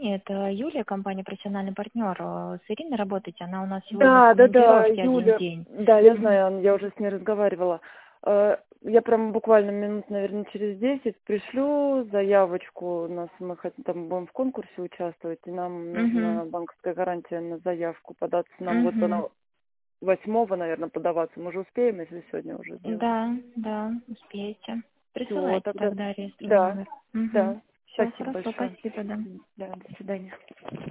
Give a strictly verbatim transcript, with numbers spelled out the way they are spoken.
звоню. Это Юлия, компания «Профессиональный партнер». Э, С Ириной работаете? Она у нас сегодня в Да, да, да, командировке один Юля. день. Да, я Мгм. знаю, я уже с ней разговаривала. Э, Я прям буквально минут, наверное, через десять пришлю заявочку. У нас мы хотим, там будем в конкурсе участвовать, и нам Мгм. нужна банковская гарантия на заявку податься. Нам вот Мгм. она восьмого, наверное, подаваться. Мы же успеем, если сегодня уже сделаем. Да, да, успеете. Все, Присылайте тогда тогда реестровый да, номер. Угу. да. Все, Спасибо хорошо, большое. спасибо, да. Да, до свидания.